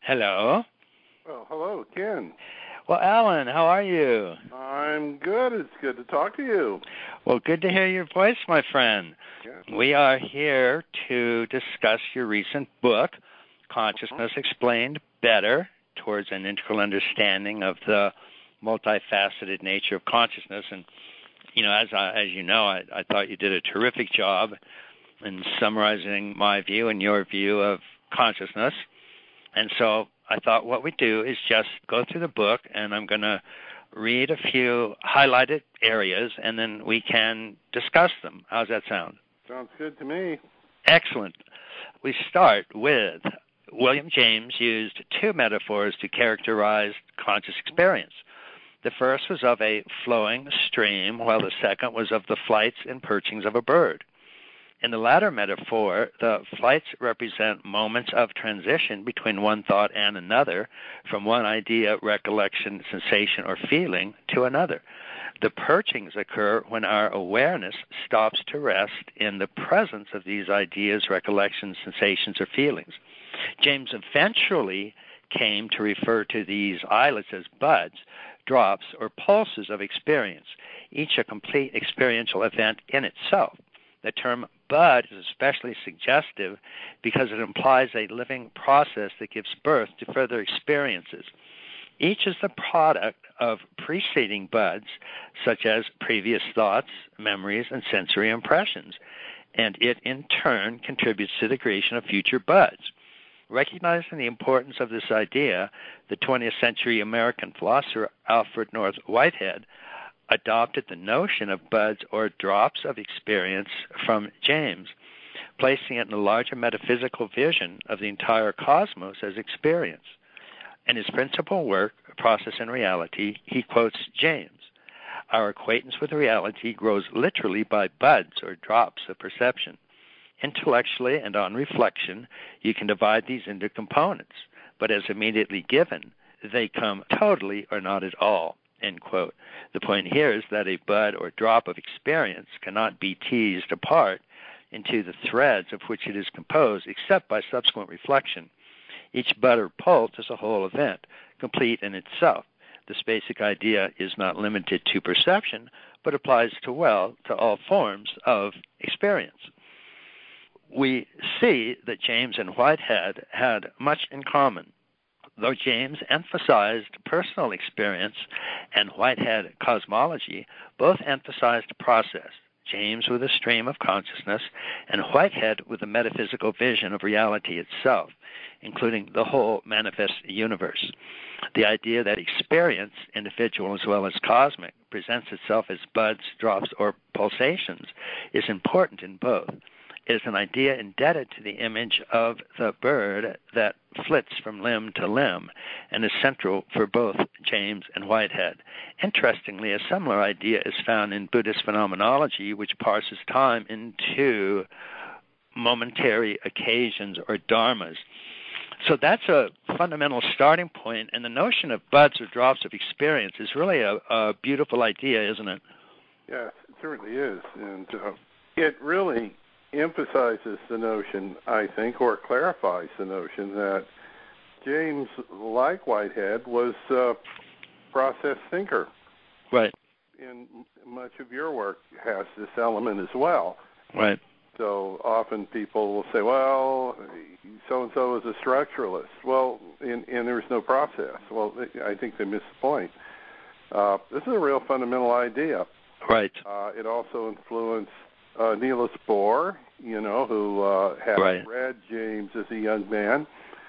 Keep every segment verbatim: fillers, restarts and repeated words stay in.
Hello. Well, hello, Ken. Well, Alan, how are you? I'm good. It's good to talk to you. Well, good to hear your voice, my friend. Yeah. We are here to discuss your recent book, Consciousness Explained Better, Towards an Integral Understanding of the Multifaceted Nature of Consciousness. And, you know, as I, as you know, I, I thought you did a terrific job in summarizing my view and your view of consciousness. And so I thought what we do is just go through the book, and I'm going to read a few highlighted areas, and then we can discuss them. How's that sound? Sounds good to me. Excellent. We start with William James used two metaphors to characterize conscious experience. The first was of a flowing stream, while the second was of the flights and perchings of a bird. In the latter metaphor, the flights represent moments of transition between one thought and another, from one idea, recollection, sensation, or feeling to another. The perchings occur when our awareness stops to rest in the presence of these ideas, recollections, sensations, or feelings. James eventually came to refer to these islets as buds, drops, or pulses of experience, each a complete experiential event in itself. The term bud is especially suggestive because it implies a living process that gives birth to further experiences. Each is the product of preceding buds, such as previous thoughts, memories, and sensory impressions, and it in turn contributes to the creation of future buds. Recognizing the importance of this idea, the twentieth century American philosopher Alfred North Whitehead adopted the notion of buds or drops of experience from James, placing it in a larger metaphysical vision of the entire cosmos as experience. In his principal work, Process and Reality, he quotes James, "Our acquaintance with reality grows literally by buds or drops of perception. Intellectually and on reflection, you can divide these into components, but as immediately given, they come totally or not at all." End quote. The point here is that a bud or drop of experience cannot be teased apart into the threads of which it is composed except by subsequent reflection. Each bud or pulse is a whole event, complete in itself. This basic idea is not limited to perception, but applies to well to all forms of experience. We see that James and Whitehead had much in common. Though James emphasized personal experience and Whitehead cosmology, both emphasized process, James with a stream of consciousness, and Whitehead with a metaphysical vision of reality itself, including the whole manifest universe. The idea that experience, individual as well as cosmic, presents itself as buds, drops, or pulsations is important in both. It is an idea indebted to the image of the bird that flits from limb to limb and is central for both James and Whitehead. Interestingly, a similar idea is found in Buddhist phenomenology, which parses time into momentary occasions or dharmas. So that's a fundamental starting point, and the notion of buds or drops of experience is really a, a beautiful idea, isn't it? Yes, it certainly is, and uh, it really emphasizes the notion, I think, or clarifies the notion that James, like Whitehead, was a process thinker. Right. And much of your work has this element as well. Right. So often people will say, well, so-and-so is a structuralist. Well, and, and there's no process. Well, I think they miss the point. Uh, this is a real fundamental idea. Right. Uh, it also influenced Uh, Niels Bohr, you know, who uh, had right. read James as a young man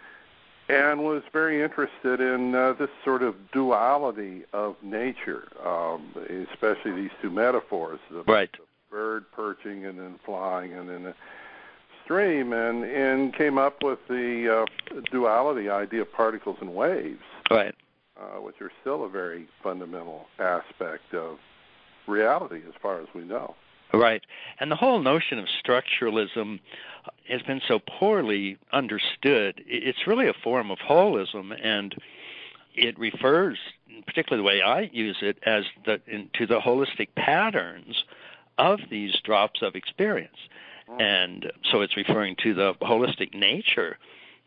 and was very interested in uh, this sort of duality of nature, um, especially these two metaphors, the, right. the bird perching and then flying and then the stream, and, and came up with the uh, duality idea of particles and waves, right. uh, which are still a very fundamental aspect of reality as far as we know. Right. And the whole notion of structuralism has been so poorly understood. It's really a form of holism, and it refers, particularly the way I use it, as the, in, to the holistic patterns of these drops of experience. And so it's referring to the holistic nature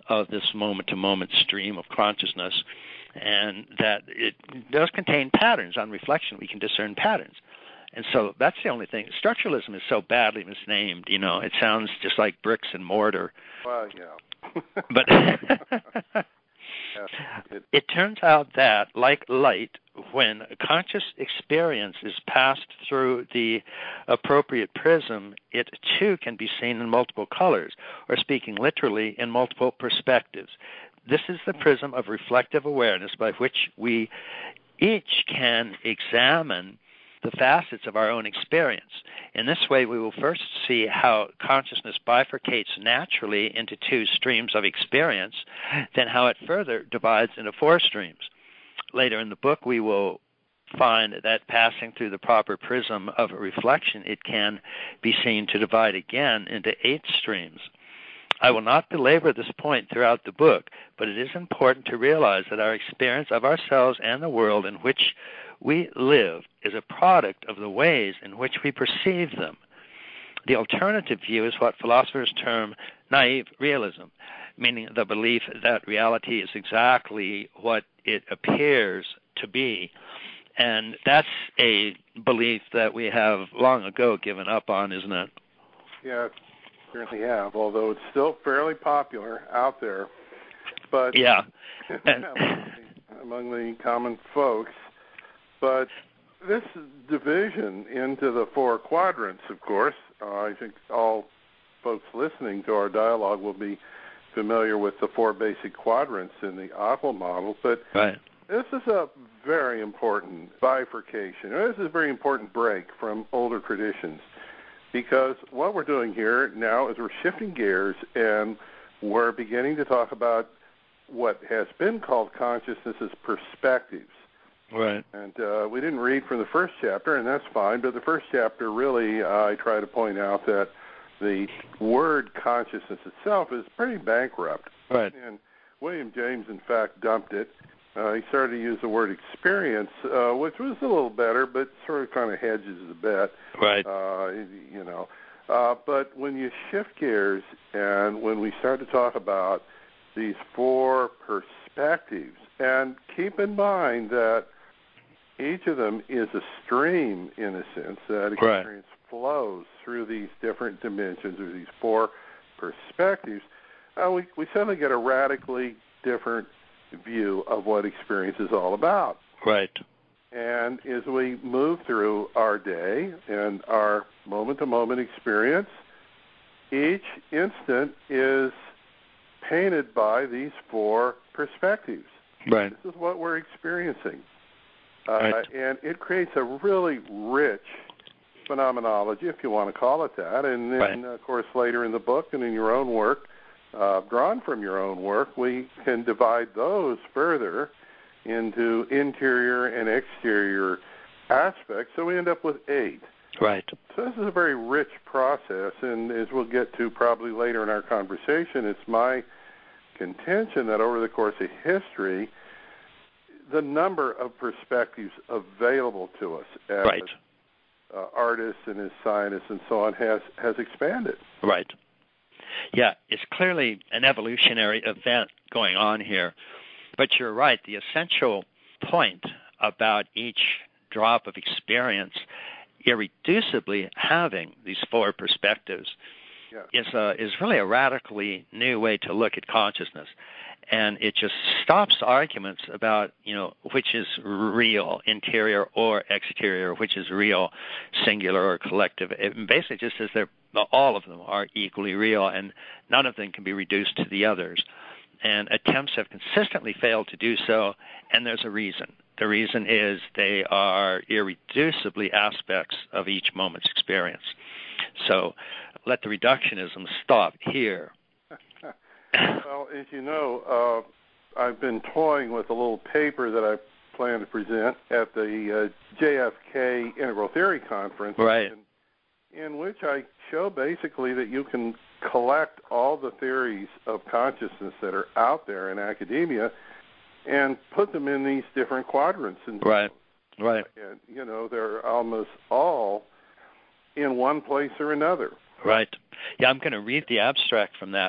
of this moment-to-moment stream of consciousness, and that it does contain patterns. On reflection, we can discern patterns. And so that's the only thing. Structuralism is so badly misnamed, you know, it sounds just like bricks and mortar. Well, yeah. But yeah, it, it turns out that, like light, when a conscious experience is passed through the appropriate prism, it too can be seen in multiple colors, or speaking literally, in multiple perspectives. This is the prism of reflective awareness by which we each can examine the facets of our own experience. In this way, we will first see how consciousness bifurcates naturally into two streams of experience, then how it further divides into four streams. Later in the book, we will find that passing through the proper prism of reflection, it can be seen to divide again into eight streams. I will not belabor this point throughout the book, but it is important to realize that our experience of ourselves and the world in which we live is a product of the ways in which we perceive them. The alternative view is what philosophers term naive realism, meaning the belief that reality is exactly what it appears to be. And that's a belief that we have long ago given up on, isn't it? Yeah, certainly have, although it's still fairly popular out there. But yeah, among the common folks. But this division into the four quadrants, of course, uh, I think all folks listening to our dialogue will be familiar with the four basic quadrants in the Aqua model. But right. This is a very important bifurcation. This is a very important break from older traditions, because what we're doing here now is we're shifting gears and we're beginning to talk about what has been called consciousness as perspectives. Right. And uh, we didn't read from the first chapter, and that's fine, but the first chapter really, uh, I try to point out that the word consciousness itself is pretty bankrupt. Right. And William James, in fact, dumped it. Uh, he started to use the word experience, uh, which was a little better, but sort of kind of hedges the bet. Right. Uh, you know. Uh, but when you shift gears and when we start to talk about these four perspectives, and keep in mind that each of them is a stream, in a sense, that experience right. flows through these different dimensions or these four perspectives, uh, we, we suddenly get a radically different view of what experience is all about. Right. And as we move through our day and our moment-to-moment experience, each instant is painted by these four perspectives. Right. This is what we're experiencing. Uh, right. And it creates a really rich phenomenology, if you want to call it that. And then, right. of course, later in the book and in your own work, uh, drawn from your own work, we can divide those further into interior and exterior aspects. So we end up with eight. Right. So this is a very rich process, and as we'll get to probably later in our conversation, it's my contention that over the course of history, the number of perspectives available to us as right. uh, artists and as scientists and so on has, has expanded. Right. Yeah, it's clearly an evolutionary event going on here. But you're right, the essential point about each drop of experience irreducibly having these four perspectives yeah. is a, is really a radically new way to look at consciousness. And it just stops arguments about, you know, which is real, interior or exterior, which is real, singular or collective. It basically just says they're, all of them are equally real, and none of them can be reduced to the others. And attempts have consistently failed to do so, and there's a reason. The reason is they are irreducibly aspects of each moment's experience. So let the reductionism stop here. Well, as you know, uh, I've been toying with a little paper that I plan to present at the uh, J F K Integral Theory Conference, right. in, in which I show basically that you can collect all the theories of consciousness that are out there in academia and put them in these different quadrants. And, right, right. And, you know, they're almost all in one place or another. Right. Yeah, I'm going to read the abstract from that.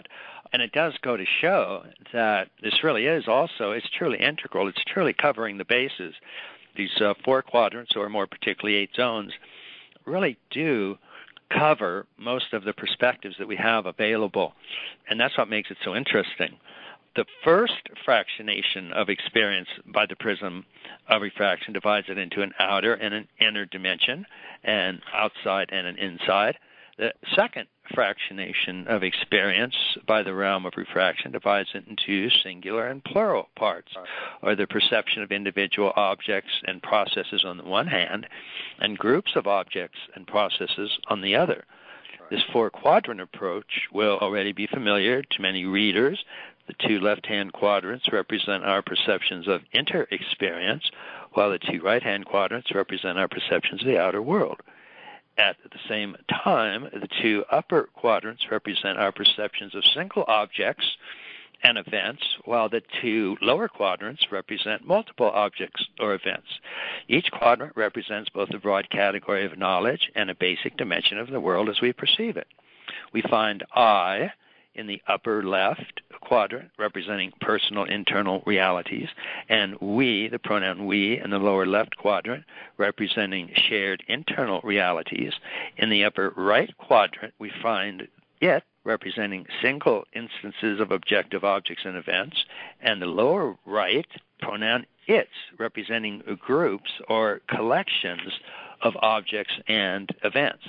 And it does go to show that this really is also, it's truly integral. It's truly covering the bases. These uh, four quadrants, or more particularly eight zones, really do cover most of the perspectives that we have available. And that's what makes it so interesting. The first fractionation of experience by the prism of refraction divides it into an outer and an inner dimension, and outside and an inside. The second fractionation of experience by the realm of refraction divides it into singular and plural parts, or the perception of individual objects and processes on the one hand, and groups of objects and processes on the other. This four-quadrant approach will already be familiar to many readers. The two left-hand quadrants represent our perceptions of inter-experience, while the two right-hand quadrants represent our perceptions of the outer world. At the same time, the two upper quadrants represent our perceptions of single objects and events, while the two lower quadrants represent multiple objects or events. Each quadrant represents both a broad category of knowledge and a basic dimension of the world as we perceive it. We find I in the upper left quadrant, representing personal internal realities, and we, the pronoun we, in the lower left quadrant, representing shared internal realities. In the upper right quadrant, we find it representing single instances of objective objects and events, and the lower right pronoun its, representing groups or collections of objects and events.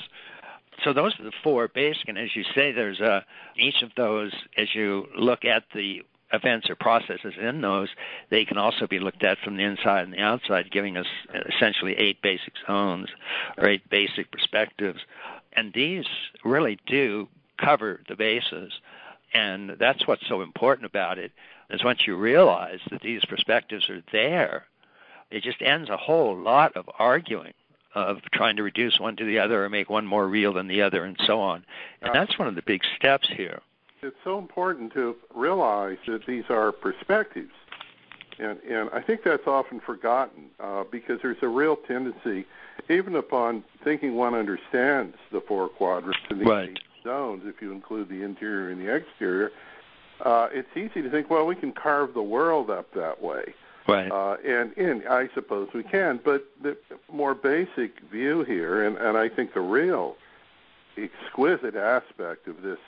So those are the four basic, and as you say, there's a, each of those, as you look at the events or processes in those, they can also be looked at from the inside and the outside, giving us essentially eight basic zones or eight basic perspectives. And these really do cover the bases, and that's what's so important about it, is once you realize that these perspectives are there, it just ends a whole lot of arguing, of trying to reduce one to the other or make one more real than the other and so on. And that's one of the big steps here. It's so important to realize that these are perspectives. And, and I think that's often forgotten uh, because there's a real tendency, even upon thinking one understands the four quadrants and the right. eight zones, if you include the interior and the exterior, uh, it's easy to think, well, we can carve the world up that way. Right. Uh, and, and I suppose we can, but the more basic view here, and, and I think the real exquisite aspect of this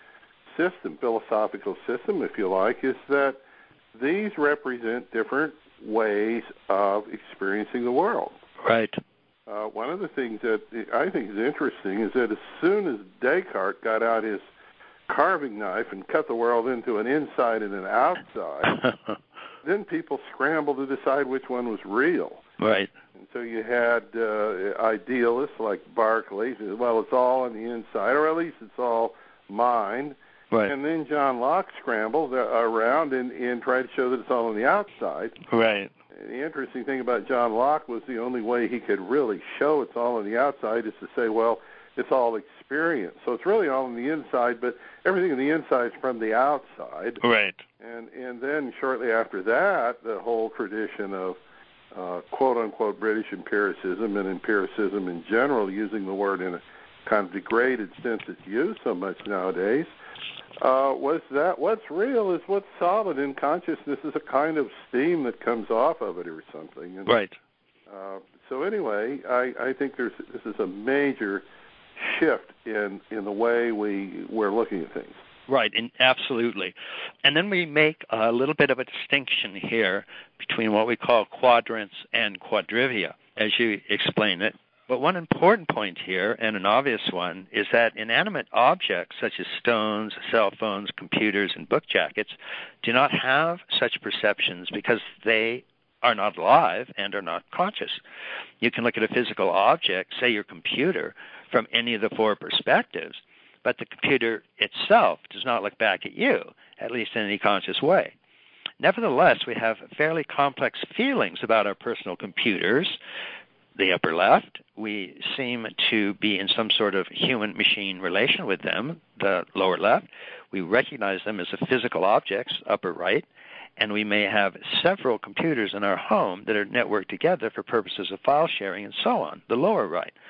system, philosophical system, if you like, is that these represent different ways of experiencing the world. Right. Uh, one of the things that I think is interesting is that as soon as Descartes got out his carving knife and cut the world into an inside and an outside, then people scrambled to decide which one was real. Right. And so you had uh, idealists like Berkeley, well, it's all on the inside, or at least it's all mind. Right. And then John Locke scrambled uh, around and, and tried to show that it's all on the outside. Right. And the interesting thing about John Locke was the only way he could really show it's all on the outside is to say, well, it's all experience. So it's really all on the inside, but everything on the inside is from the outside. Right. And and then shortly after that, the whole tradition of uh, quote-unquote British empiricism and empiricism in general, using the word in a kind of degraded sense it's used so much nowadays, uh, was that what's real is what's solid, and consciousness is a kind of steam that comes off of it or something. And, right. Uh, so anyway, I, I think there's this is a major shift in, in the way we, we're looking at things. Right, and absolutely. And then we make a little bit of a distinction here between what we call quadrants and quadrivia, as you explain it. But one important point here, and an obvious one, is that inanimate objects such as stones, cell phones, computers, and book jackets do not have such perceptions because they are not alive and are not conscious. You can look at a physical object, say your computer, from any of the four perspectives, but the computer itself does not look back at you, at least in any conscious way. Nevertheless, we have fairly complex feelings about our personal computers. The upper left, we seem to be in some sort of human-machine relation with them. The lower left, we recognize them as physical objects, upper right, and we may have several computers in our home that are networked together for purposes of file sharing and so on, the lower right.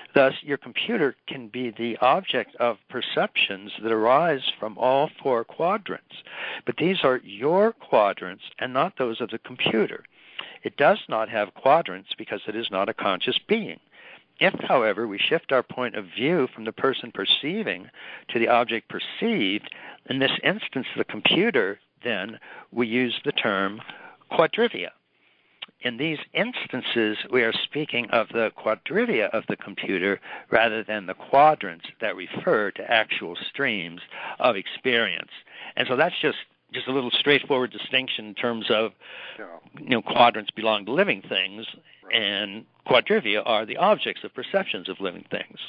Thus, your computer can be the object of perceptions that arise from all four quadrants. But these are your quadrants and not those of the computer. It does not have quadrants because it is not a conscious being. If, however, we shift our point of view from the person perceiving to the object perceived, in this instance, the computer, then we use the term quadrivia. In these instances, we are speaking of the quadrivia of the computer rather than the quadrants that refer to actual streams of experience. And so that's just, just a little straightforward distinction in terms of, you know, quadrants belong to living things, and quadrivia are the objects of perceptions of living things.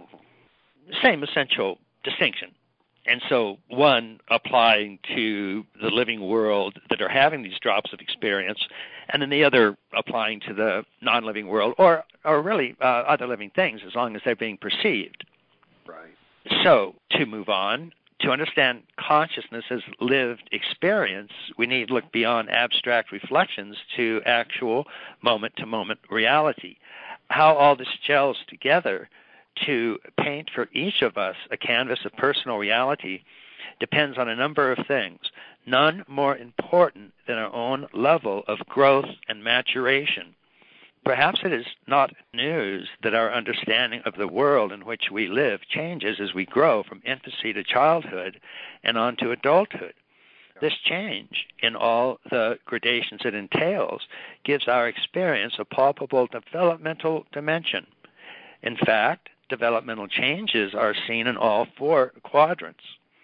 Same essential distinction. And so one applying to the living world that are having these drops of experience, and then the other applying to the non-living world, or, or really uh, other living things, as long as they're being perceived. Right. So to move on, to understand consciousness as lived experience, we need to look beyond abstract reflections to actual moment-to-moment reality. How all this gels together to paint for each of us a canvas of personal reality depends on a number of things, none more important than our own level of growth and maturation. Perhaps it is not news that our understanding of the world in which we live changes as we grow from infancy to childhood and on to adulthood. This change, in all the gradations it entails, gives our experience a palpable developmental dimension. In fact, developmental changes are seen in all four quadrants.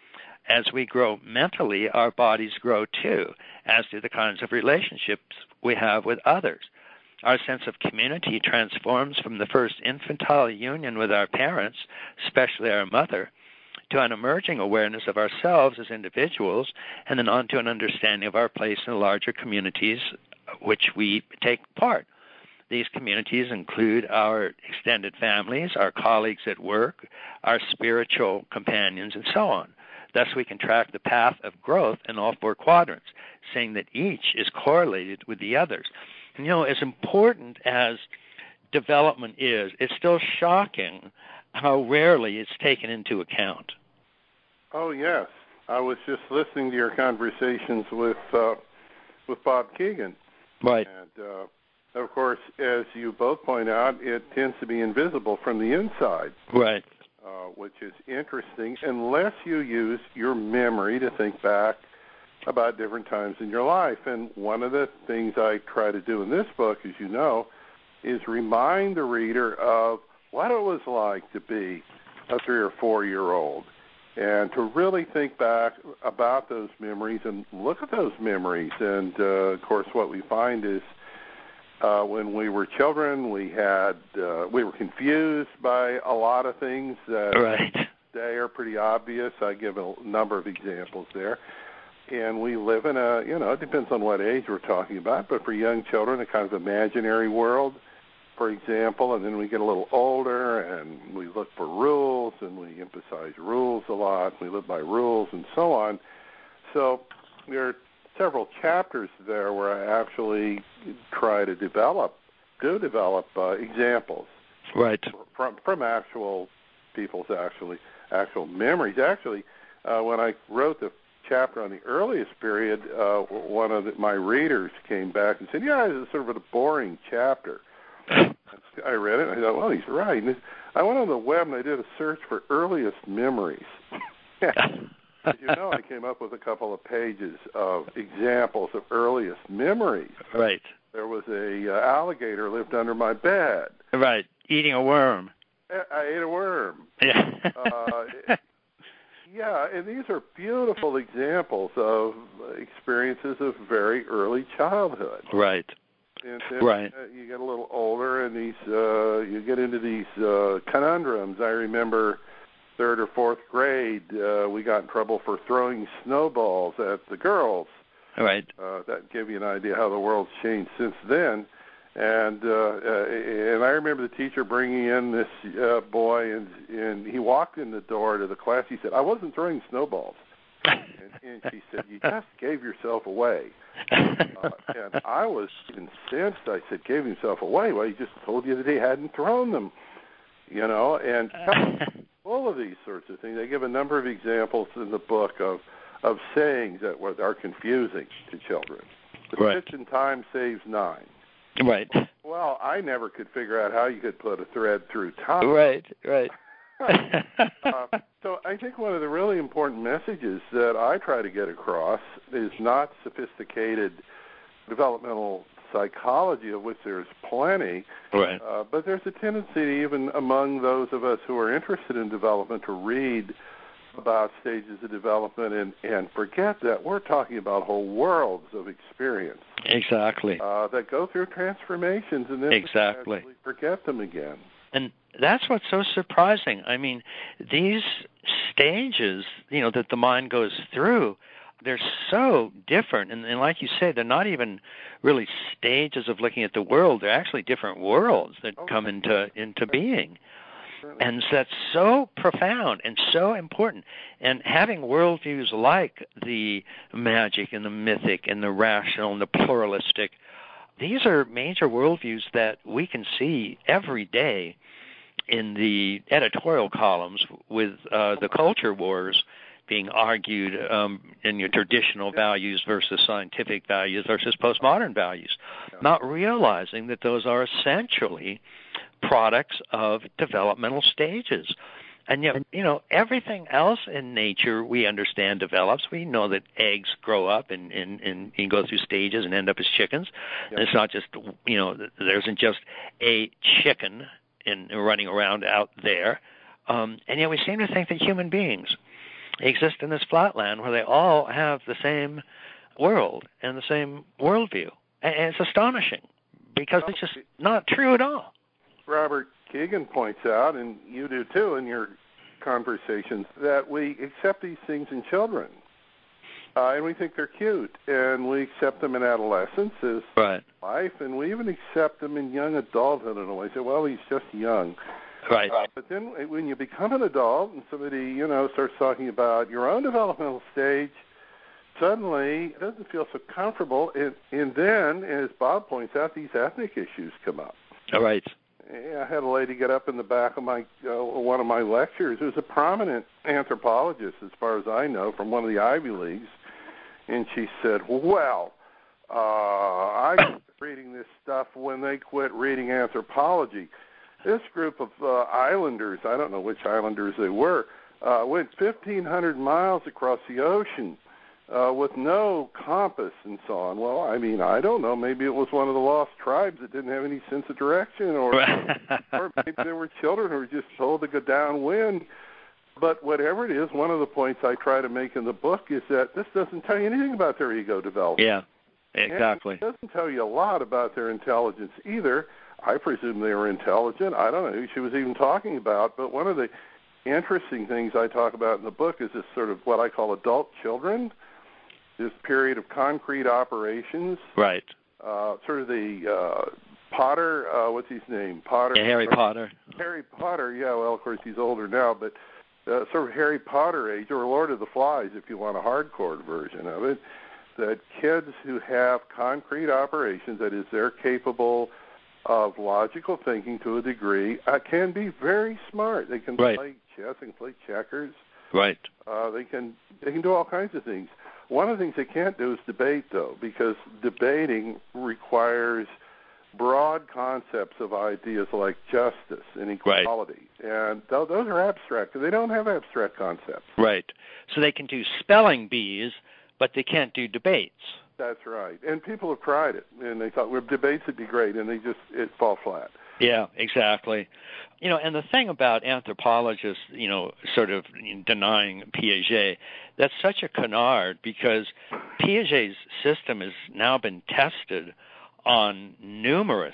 As we grow mentally, our bodies grow too, as do the kinds of relationships we have with others. Our sense of community transforms from the first infantile union with our parents, especially our mother, to an emerging awareness of ourselves as individuals, and then on to an understanding of our place in the larger communities which we take part. These communities include our extended families, our colleagues at work, our spiritual companions, and so on. Thus, we can track the path of growth in all four quadrants, saying that each is correlated with the others. And, you know, as important as development is, it's still shocking how rarely it's taken into account. Oh, yes. I was just listening to your conversations with uh, with Bob Keegan. Right. And, uh, of course, as you both point out, it tends to be invisible from the inside. Right. Uh, which is interesting, unless you use your memory to think back about different times in your life. And one of the things I try to do in this book, as you know, is remind the reader of what it was like to be a three or four-year-old, and to really think back about those memories and look at those memories. And, uh, of course, what we find is Uh, when we were children, we had uh, we were confused by a lot of things that right. today are pretty obvious. I give a number of examples there. And we live in a, you know, it depends on what age we're talking about, but for young children, a kind of imaginary world, for example, and then we get a little older and we look for rules and we emphasize rules a lot. We live by rules and so on. So there are several chapters there where I actually try to develop, do develop uh, examples, right, from from actual people's actually actual memories. Actually, uh, when I wrote the chapter on the earliest period, uh, one of the, my readers came back and said, "Yeah, it's sort of a boring chapter." I read it and I thought, "Well, he's right." And I went on the web and I did a search for earliest memories. As you know, I came up with a couple of pages of examples of earliest memories. Right. There was a uh, alligator lived under my bed. Right, eating a worm. I, I ate a worm. Yeah. uh, yeah, and these are beautiful examples of experiences of very early childhood. Right. And then right. uh, you get a little older, and these uh, you get into these uh, conundrums. I remember third or fourth grade, uh, we got in trouble for throwing snowballs at the girls. Right. Uh, that gave you an idea how the world's changed since then. And uh, uh, and I remember the teacher bringing in this uh, boy, and and he walked in the door to the class. He said, "I wasn't throwing snowballs." and, and she said, "You just gave yourself away." Uh, and I was incensed. I said, "Gave himself away? Well, he just told you that he hadn't thrown them." you know, and all of these sorts of things. They give a number of examples in the book of of sayings that are confusing to children. The right. stitch in time saves nine. Right. Well, I never could figure out how you could put a thread through time. Right, right. uh, so I think one of the really important messages that I try to get across is not sophisticated developmental psychology, of which there's plenty, right. uh, but there's a tendency even among those of us who are interested in development to read about stages of development and, and forget that we're talking about whole worlds of experience. Exactly. Uh, that go through transformations and then exactly. forget them again. And that's what's so surprising. I mean, these stages, you know, that the mind goes through, they're so different. And, and like you say, they're not even really stages of looking at the world. They're actually different worlds that oh, come into into being. And so that's so profound and so important. And having worldviews like the magic and the mythic and the rational and the pluralistic, these are major worldviews that we can see every day in the editorial columns with uh, the culture wars being argued um, in your traditional values versus scientific values versus postmodern values, not realizing that those are essentially products of developmental stages. And yet, you know, everything else in nature we understand develops. We know that eggs grow up and, and, and, and go through stages and end up as chickens. Yep. And it's not just, you know, there isn't just a chicken in, running around out there. Um, and yet we seem to think that human beings exist in this flatland where they all have the same world and the same worldview. And it's astonishing because it's just not true at all. Robert Kegan points out, and you do too in your conversations, that we accept these things in children. Uh, and we think they're cute. And we accept them in adolescence as right. life. And we even accept them in young adulthood in a way. Say, well, he's just young. Right. Uh, but then when you become an adult and somebody, you know, starts talking about your own developmental stage, suddenly it doesn't feel so comfortable. And, and then, as Bob points out, these ethnic issues come up. All right. I had a lady get up in the back of my uh, one of my lectures who's a prominent anthropologist, as far as I know, from one of the Ivy Leagues, and she said, well, uh, I quit reading this stuff when they quit reading anthropology. This group of uh, islanders, I don't know which islanders they were, uh, went fifteen hundred miles across the ocean Uh, with no compass and so on. Well, I mean, I don't know. Maybe it was one of the lost tribes that didn't have any sense of direction, or, or maybe there were children who were just told to go downwind. But whatever it is, one of the points I try to make in the book is that this doesn't tell you anything about their ego development. Yeah, exactly. And it doesn't tell you a lot about their intelligence either. I presume they were intelligent. I don't know who she was even talking about, but one of the interesting things I talk about in the book is this sort of what I call adult children, this period of concrete operations. Right. Uh, sort of the uh, Potter, uh, what's his name? Potter. Yeah, Harry Potter. Harry Potter, yeah, well, of course, he's older now, but uh, sort of Harry Potter age, or Lord of the Flies, if you want a hardcore version of it, that kids who have concrete operations, that is, they're capable of logical thinking to a degree, uh, can be very smart. They can right. play chess, they can play checkers. Right. Uh, they can they can do all kinds of things. One of the things they can't do is debate, though, because debating requires broad concepts of ideas like justice and equality. Right. And th- those are abstract. They don't have abstract concepts. Right. So they can do spelling bees, but they can't do debates. That's right. And people have tried it, and they thought, well, debates would be great, and they just, it fall flat. Yeah, exactly. You know, and the thing about anthropologists, you know, sort of denying Piaget, that's such a canard because Piaget's system has now been tested on numerous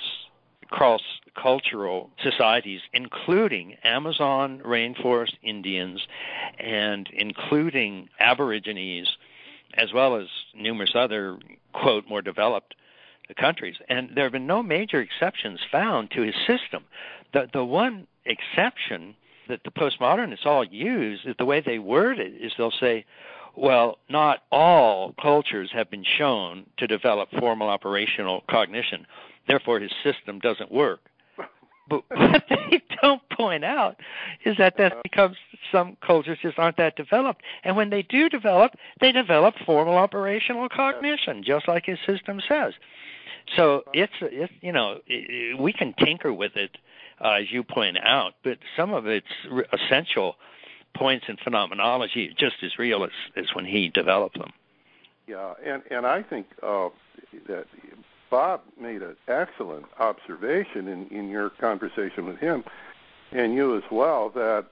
cross-cultural societies, including Amazon rainforest Indians and including Aborigines, as well as numerous other, quote, more developed countries. And there have been no major exceptions found to his system. The the one exception that the postmodernists all use is the way they word it is they'll say, well, not all cultures have been shown to develop formal operational cognition. Therefore, his system doesn't work. But what they don't point out is that that becomes some cultures just aren't that developed. And when they do develop, they develop formal operational cognition, just like his system says. So it's, it's you know, it, we can tinker with it, uh, as you point out, but some of its essential points in phenomenology are just as real as, as when he developed them. Yeah, and, and I think uh, that Bob made an excellent observation in, in your conversation with him, and you as well, that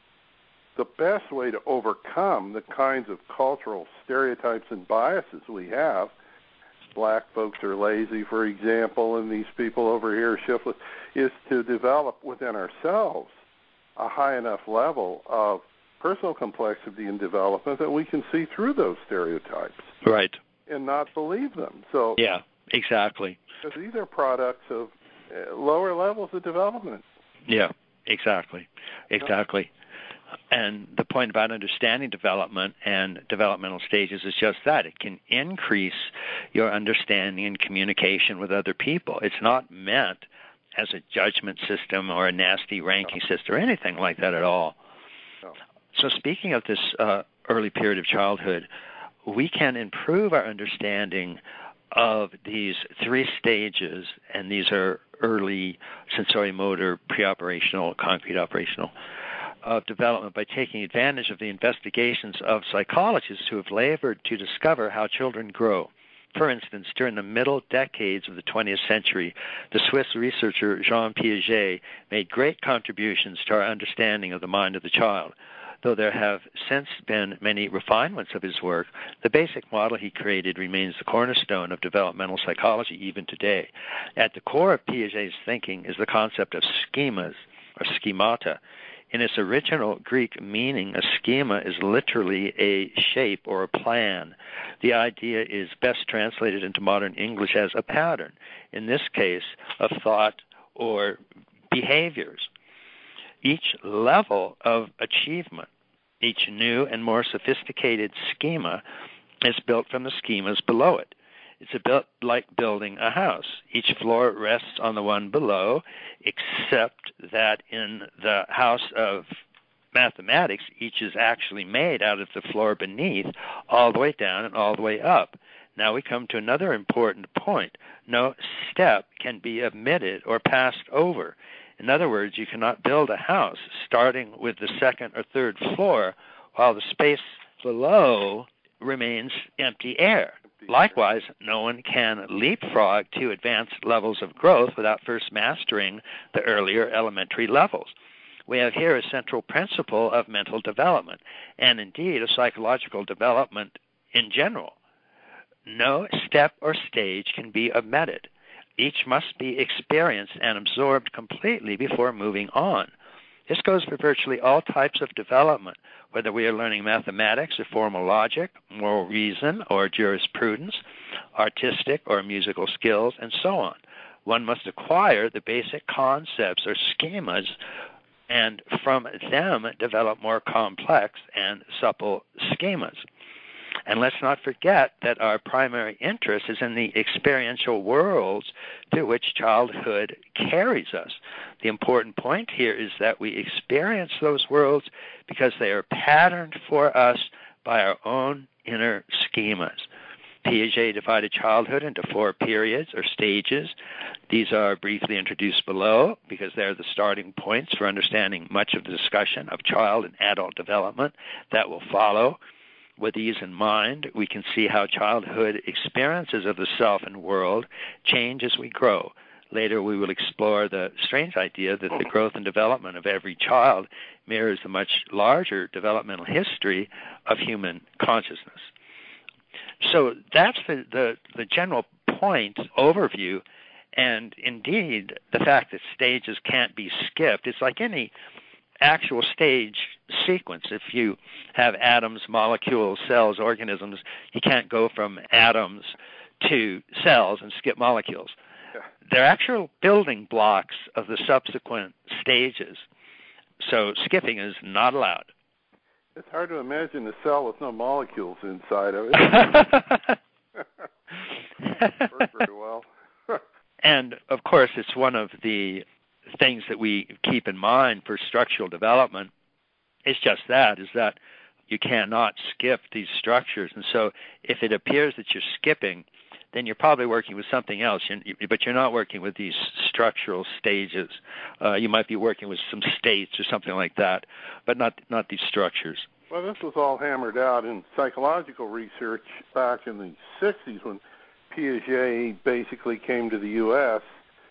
the best way to overcome the kinds of cultural stereotypes and biases we have, black folks are lazy, for example, and these people over here are shiftless, is to develop within ourselves a high enough level of personal complexity and development that we can see through those stereotypes. Right. And not believe them. So yeah, exactly. Because these are products of uh, lower levels of development. Yeah, exactly. Exactly. And the point about understanding development and developmental stages is just that. It can increase your understanding and communication with other people. It's not meant as a judgment system or a nasty ranking no. system or anything like that at all. No. So speaking of this uh, early period of childhood, we can improve our understanding of these three stages, and these are early sensorimotor, preoperational, concrete operational, of development by taking advantage of the investigations of psychologists who have labored to discover how children grow. For instance, during the middle decades of the twentieth century, the Swiss researcher Jean Piaget made great contributions to our understanding of the mind of the child. Though there have since been many refinements of his work, the basic model he created remains the cornerstone of developmental psychology even today. At the core of Piaget's thinking is the concept of schemas, or schemata. In its original Greek meaning, a schema is literally a shape or a plan. The idea is best translated into modern English as a pattern, in this case, of thought or behaviors. Each level of achievement, each new and more sophisticated schema, is built from the schemas below it. It's a bit like building a house. Each floor rests on the one below, except that in the house of mathematics, each is actually made out of the floor beneath, all the way down and all the way up. Now we come to another important point. No step can be omitted or passed over. In other words, you cannot build a house starting with the second or third floor while the space below remains empty air. Likewise, no one can leapfrog to advanced levels of growth without first mastering the earlier elementary levels. We have here a central principle of mental development, and indeed of psychological development in general. No step or stage can be omitted. Each must be experienced and absorbed completely before moving on. This goes for virtually all types of development, whether we are learning mathematics or formal logic, moral reason or jurisprudence, artistic or musical skills, and so on. One must acquire the basic concepts or schemas and from them develop more complex and supple schemas. And let's not forget that our primary interest is in the experiential worlds through which childhood carries us. The important point here is that we experience those worlds because they are patterned for us by our own inner schemas. Piaget divided childhood into four periods or stages. These are briefly introduced below because they're the starting points for understanding much of the discussion of child and adult development that will follow. With these in mind, we can see how childhood experiences of the self and world change as we grow. Later, we will explore the strange idea that the growth and development of every child mirrors the much larger developmental history of human consciousness. So that's the, the, the general point overview, and indeed, the fact that stages can't be skipped. It's like any actual stage sequence. If you have atoms, molecules, cells, organisms, you can't go from atoms to cells and skip molecules. Yeah. They're actual building blocks of the subsequent stages. So skipping is not allowed. It's hard to imagine a cell with no molecules inside of it. Works very well. And, of course, it's one of the things that we keep in mind for structural development is just that, is that you cannot skip these structures. And so if it appears that you're skipping, then you're probably working with something else, but you're not working with these structural stages. Uh, you might be working with some states or something like that, but not not these structures. Well, this was all hammered out in psychological research back in the sixties when Piaget basically came to the U S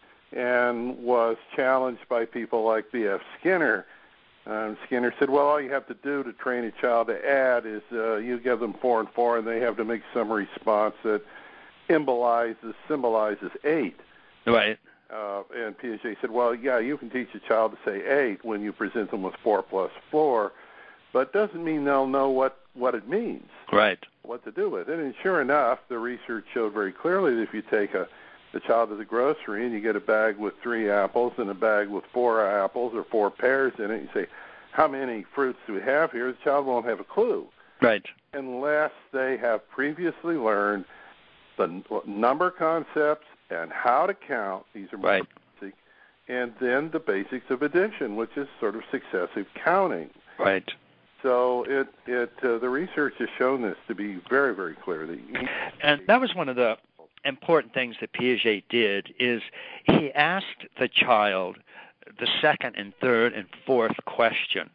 and was challenged by people like B F Skinner. Um, Skinner said, well, all you have to do to train a child to add is uh, you give them four and four, and they have to make some response that symbolizes, symbolizes eight. Right. Uh, and Piaget said, well, yeah, you can teach a child to say eight when you present them with four plus four, but doesn't mean they'll know what, what it means. Right. What to do with it. And sure enough, the research showed very clearly that if you take a the child to the grocery and you get a bag with three apples and a bag with four apples or four pears in it, you say, how many fruits do we have here? The child won't have a clue. Right. Unless they have previously learned the number concepts and how to count. These are right. basic. And then the basics of addition, which is sort of successive counting. Right. So it it uh, the research has shown this to be very, very clear. That and that was one of the important things that Piaget did, is he asked the child the second and third and fourth question.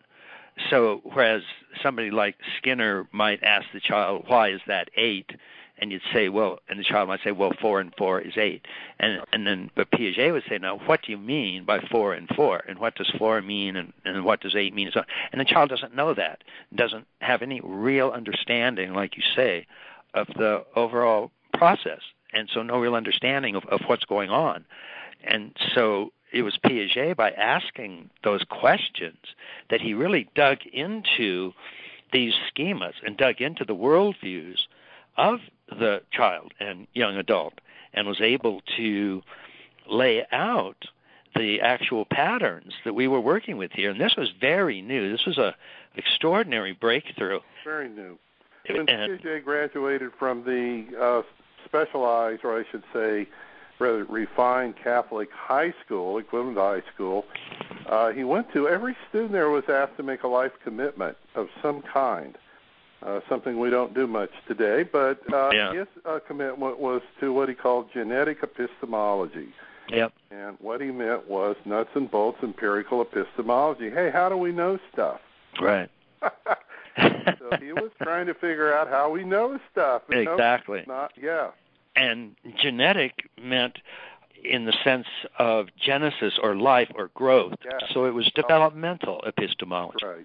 So whereas somebody like Skinner might ask the child, why is that eight? And you'd say, well, and the child might say, well, four and four is eight. And and then, but Piaget would say, now, what do you mean by four and four? And what does four mean? And, and what does eight mean? And, so, and the child doesn't know that, doesn't have any real understanding, like you say, of the overall process. And so no real understanding of, of what's going on. And so it was Piaget, by asking those questions, that he really dug into these schemas and dug into the worldviews of the child and young adult, and was able to lay out the actual patterns that we were working with here. And this was very new. This was a extraordinary breakthrough. Very new. When Piaget graduated from the uh, specialized, or I should say, rather refined Catholic high school, equivalent to high school, uh, he went to, every student there was asked to make a life commitment of some kind. Uh, something we don't do much today, but uh, yeah. his uh, commitment was to what he called genetic epistemology. Yep. And what he meant was nuts and bolts empirical epistemology. Hey, how do we know stuff? Right. So he was trying to figure out how we know stuff. And exactly. No, not, yeah. And genetic meant in the sense of genesis or life or growth. Yeah. So it was developmental epistemology. Right.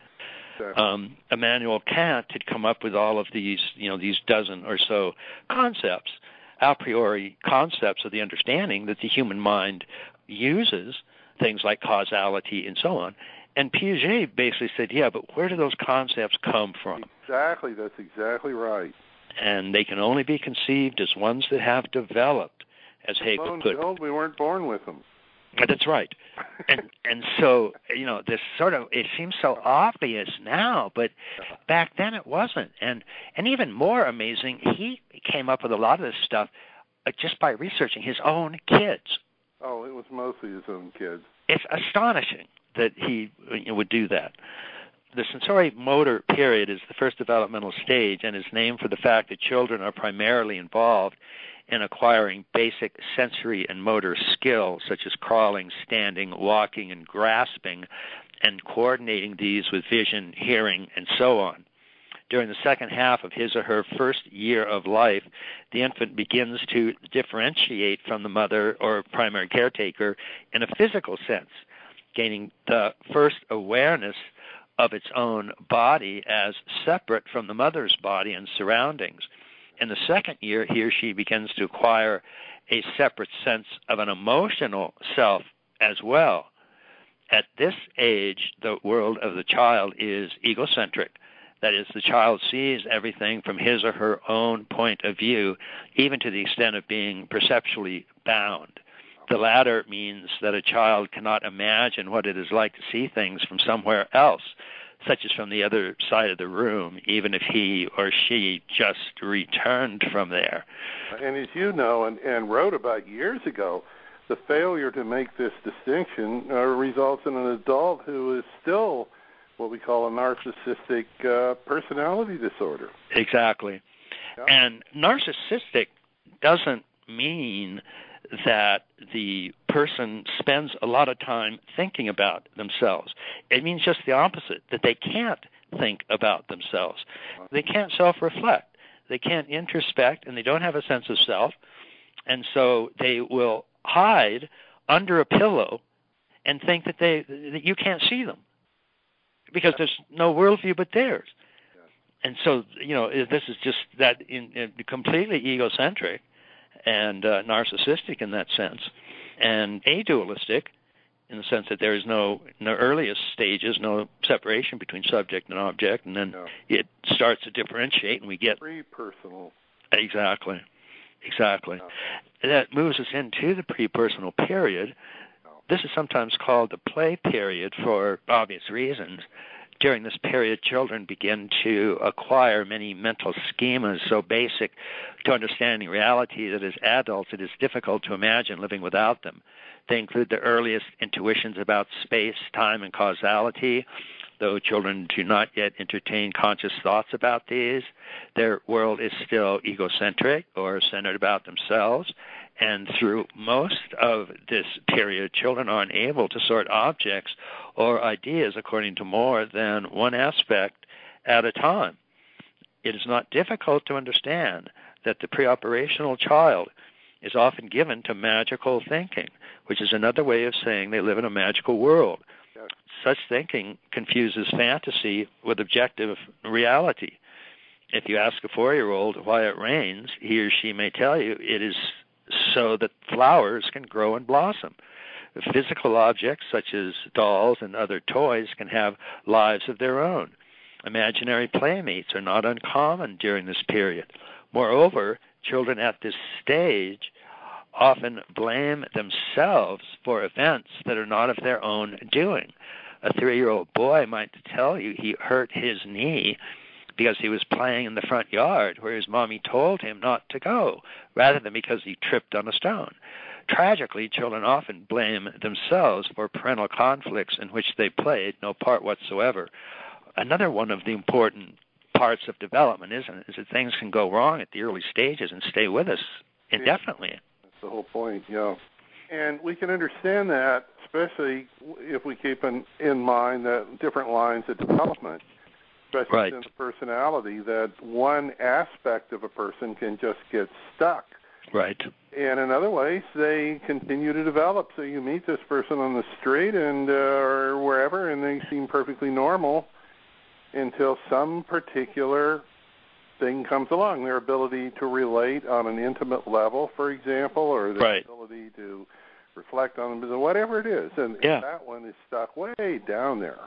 Um, Immanuel Kant had come up with all of these, you know, these dozen or so concepts, a priori concepts of the understanding that the human mind uses, things like causality and so on. And Piaget basically said, yeah, but where do those concepts come from? Exactly, that's exactly right. And they can only be conceived as ones that have developed, as Hegel put it. We weren't born with them. That's right. And and so, you know, this sort of, it seems so obvious now, but back then it wasn't. And and even more amazing, he came up with a lot of this stuff uh, just by researching his own kids. Oh, it was mostly his own kids. It's astonishing that he you know, would do that. The sensory-motor period is the first developmental stage and is named for the fact that children are primarily involved in acquiring basic sensory and motor skills such as crawling, standing, walking, and grasping, and coordinating these with vision, hearing, and so on. During the second half of his or her first year of life, the infant begins to differentiate from the mother or primary caretaker in a physical sense, gaining the first awareness of its own body as separate from the mother's body and surroundings. In the second year, he or she begins to acquire a separate sense of an emotional self as well. At this age, the world of the child is egocentric. That is, the child sees everything from his or her own point of view, even to the extent of being perceptually bound. The latter means that a child cannot imagine what it is like to see things from somewhere else, such as from the other side of the room, even if he or she just returned from there. And as you know, and, and wrote about years ago, the failure to make this distinction uh, results in an adult who is still what we call a narcissistic uh, personality disorder. Exactly. Yeah. And narcissistic doesn't mean that the person spends a lot of time thinking about themselves. It means just the opposite, that they can't think about themselves. They can't self-reflect. They can't introspect, and they don't have a sense of self. And so they will hide under a pillow and think that they that you can't see them because there's no worldview but theirs. And so, you know, this is just that in, in completely egocentric and uh, narcissistic in that sense, and adualistic in the sense that there is no, in the earliest stages, no separation between subject and object, and then no. it starts to differentiate, and we get... Pre-personal. Exactly. Exactly. No. That moves us into the pre-personal period. No. This is sometimes called the play period for obvious reasons. During this period, children begin to acquire many mental schemas so basic to understanding reality that as adults it is difficult to imagine living without them. They include the earliest intuitions about space, time, and causality. Though children do not yet entertain conscious thoughts about these, their world is still egocentric or centered about themselves. And through most of this period, children are unable to sort objects or ideas according to more than one aspect at a time. It is not difficult to understand that the preoperational child is often given to magical thinking, which is another way of saying they live in a magical world. Yes. Such thinking confuses fantasy with objective reality. If you ask a four-year-old why it rains, he or she may tell you it is so that flowers can grow and blossom. Physical objects such as dolls and other toys can have lives of their own. Imaginary playmates are not uncommon during this period. Moreover, children at this stage often blame themselves for events that are not of their own doing. A three-year-old boy might tell you he hurt his knee because he was playing in the front yard where his mommy told him not to go, rather than because he tripped on a stone. Tragically, children often blame themselves for parental conflicts in which they played no part whatsoever. Another one of the important parts of development, isn't it, is that things can go wrong at the early stages and stay with us indefinitely. That's the whole point, yeah. And we can understand that, especially if we keep in, in mind that different lines of development, especially right. in the personality, that one aspect of a person can just get stuck. Right. And in other ways, they continue to develop. So you meet this person on the street and uh, or wherever, and they seem perfectly normal until some particular thing comes along. Their ability to relate on an intimate level, for example, or their right. ability to reflect on them, whatever it is. And, yeah. and that one is stuck way down there.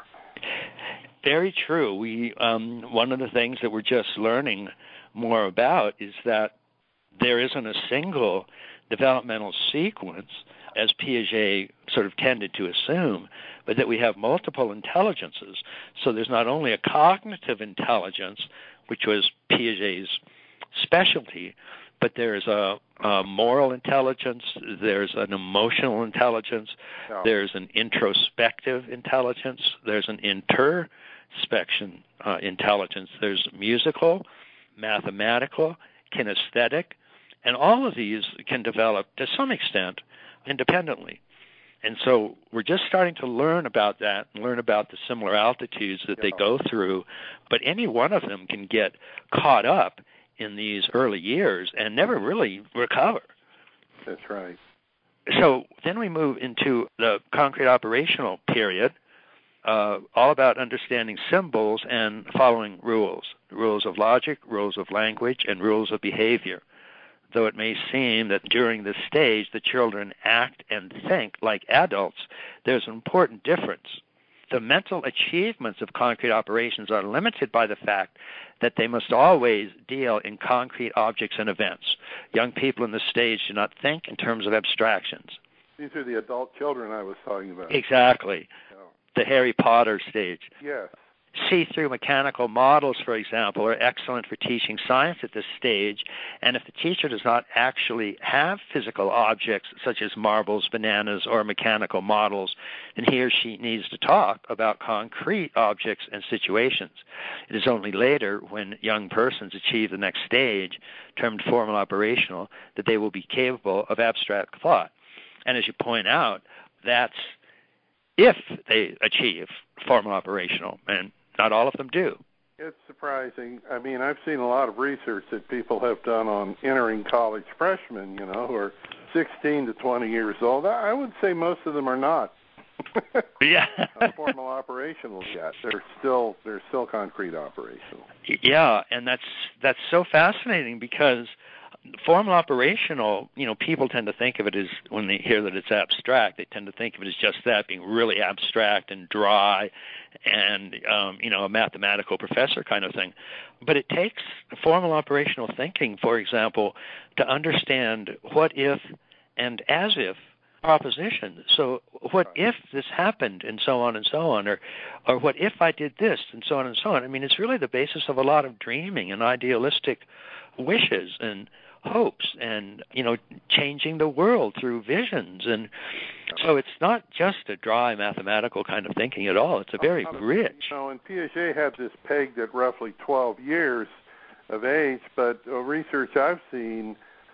Very true. We um, one of the things that we're just learning more about is that there isn't a single developmental sequence, as Piaget sort of tended to assume, but that we have multiple intelligences. So there's not only a cognitive intelligence, which was Piaget's specialty, but there's a, a moral intelligence, there's an emotional intelligence, no. there's an introspective intelligence, there's an interspection uh, intelligence, there's musical, mathematical, kinesthetic, and all of these can develop to some extent independently. And so we're just starting to learn about that and learn about the similar altitudes that yeah. they go through. But any one of them can get caught up in these early years and never really recover. That's right. So then we move into the concrete operational period, uh, all about understanding symbols and following rules, rules of logic, rules of language, and rules of behavior. Though it may seem that during this stage the children act and think like adults, there's an important difference. The mental achievements of concrete operations are limited by the fact that they must always deal in concrete objects and events. Young people in this stage do not think in terms of abstractions. These are the adult children I was talking about. Exactly. Yeah. The Harry Potter stage. Yes. see-through mechanical models, for example, are excellent for teaching science at this stage, and if the teacher does not actually have physical objects such as marbles, bananas, or mechanical models, then he or she needs to talk about concrete objects and situations. It is only later, when young persons achieve the next stage, termed formal operational, that they will be capable of abstract thought. And as you point out, that's if they achieve formal operational, and not all of them do. It's surprising. I mean, I've seen a lot of research that people have done on entering college freshmen, you know, who are sixteen to twenty years old. I would say most of them are not yeah. formal operational yet. They're still they're still concrete operational. Yeah, and that's that's so fascinating, because formal operational, you know, people tend to think of it as, when they hear that it's abstract, they tend to think of it as just that, being really abstract and dry and, um, you know, a mathematical professor kind of thing. But it takes formal operational thinking, for example, to understand what if and as if propositions. So what if this happened, and so on and so on, or or what if I did this, and so on and so on. I mean, it's really the basis of a lot of dreaming and idealistic wishes and hopes, and, you know, changing the world through visions. And so it's not just a dry mathematical kind of thinking at all. It's a very rich. You know, and Piaget had this pegged at roughly twelve years of age, but uh, research I've seen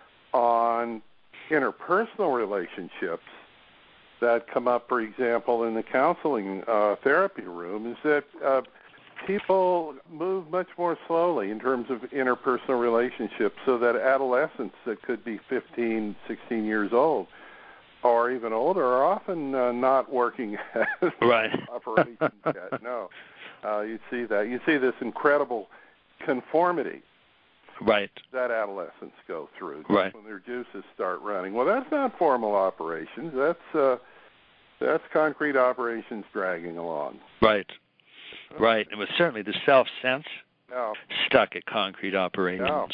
on interpersonal relationships that come up, for example, in the counseling uh, therapy room, is that uh, people move much more slowly in terms of interpersonal relationships, so that adolescents that could be fifteen, sixteen years old or even older are often uh, not working as right. operations yet. No. Uh, you see that. You see this incredible conformity right. that adolescents go through right. when their juices start running. Well, that's not formal operations. That's uh, that's concrete operations dragging along. Right. Right. It was certainly the self-sense no. stuck at concrete operations. No.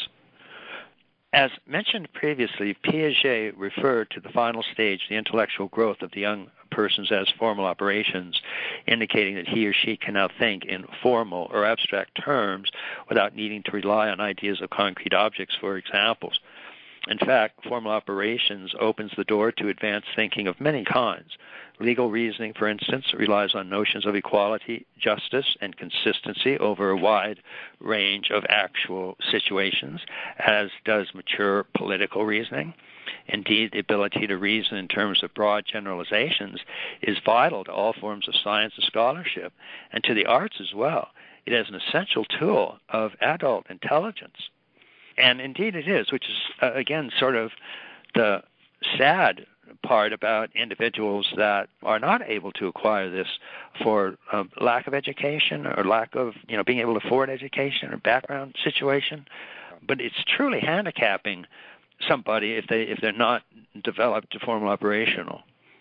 As mentioned previously, Piaget referred to the final stage, the intellectual growth of the young persons, as formal operations, indicating that he or she can now think in formal or abstract terms without needing to rely on ideas of concrete objects for examples. In fact, formal operations opens the door to advanced thinking of many kinds. Legal reasoning, for instance, relies on notions of equality, justice, and consistency over a wide range of actual situations, as does mature political reasoning. Indeed, the ability to reason in terms of broad generalizations is vital to all forms of science and scholarship, and to the arts as well. It is an essential tool of adult intelligence. And indeed it is, which is, uh, again, sort of the sad part about individuals that are not able to acquire this for uh, lack of education or lack of, you know, being able to afford education or background situation. But it's truly handicapping somebody if they if they're not developed to formal operational.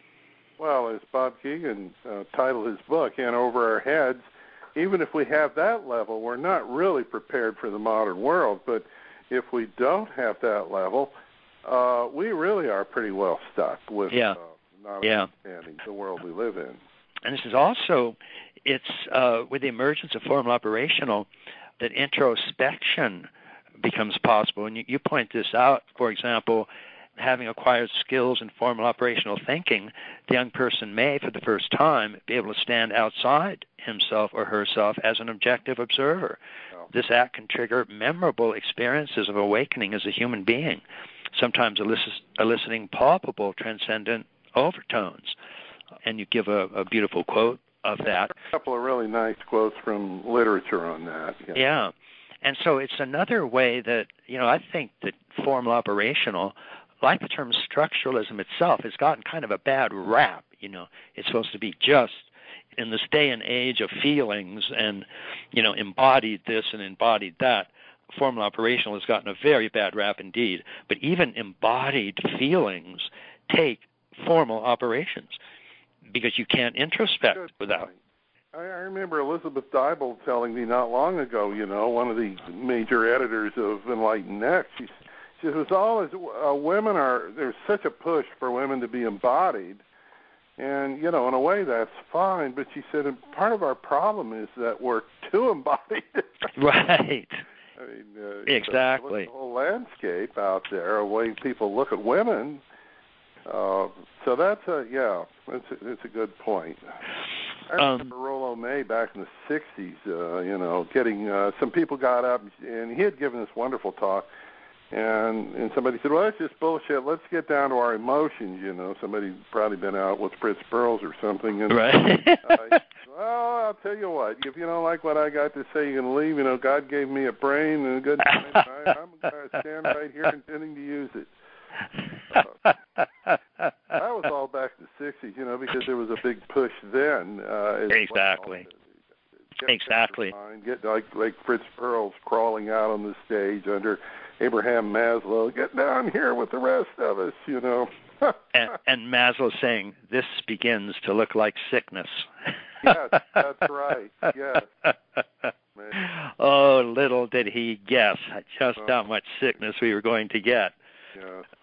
Well, as Bob Keegan uh, titled his book, "In Over Our Heads," even if we have that level, we're not really prepared for the modern world. But if we don't have that level, uh, we really are pretty well stuck with yeah. uh, not yeah. understanding the world we live in. And this is also, it's uh, with the emergence of formal operational that introspection becomes possible. And you, you point this out, for example, having acquired skills in formal operational thinking, the young person may, for the first time, be able to stand outside himself or herself as an objective observer. Oh. This act can trigger memorable experiences of awakening as a human being, sometimes elicit, eliciting palpable transcendent overtones. And you give a, a beautiful quote of that. A couple of really nice quotes from literature on that. Yeah. yeah. And so it's another way that, you know, I think that formal operational, like the term structuralism itself, has gotten kind of a bad rap. You know, it's supposed to be just in this day and age of feelings and, you know, embodied this and embodied that. Formal operational has gotten a very bad rap indeed. But even embodied feelings take formal operations because you can't introspect Good without. point. I remember Elizabeth Dybel telling me not long ago, you know, one of the major editors of Enlightened Next, she, she says, always, uh, women are, there's such a push for women to be embodied And, you know, in a way that's fine, but she said, and part of our problem is that we're too embodied. Right. I mean, uh, exactly. The whole landscape out there, the way people look at women. Uh, so that's a, yeah, that's a, that's a good point. I remember um, Rollo May back in the sixties, uh, you know, getting, uh, some people got up, and he had given this wonderful talk, and and somebody said, well, that's just bullshit. Let's get down to our emotions, you know. Somebody probably been out with Fritz Perls or something. And, right. uh, well, I'll tell you what. If you don't like what I got to say, you can leave. You know, God gave me a brain and a good brain. I, I'm going to stand right here intending to use it. Uh, that was all back in the sixties, you know, because there was a big push then. Uh, exactly. Well. Exactly. Get like like Fritz Perls crawling out on the stage under Abraham Maslow. Get down here with the rest of us, you know. and, and Maslow saying, "This begins to look like sickness." Yes, that's right. Yes. Oh, little did he guess just uh, how much sickness we were going to get. Yeah.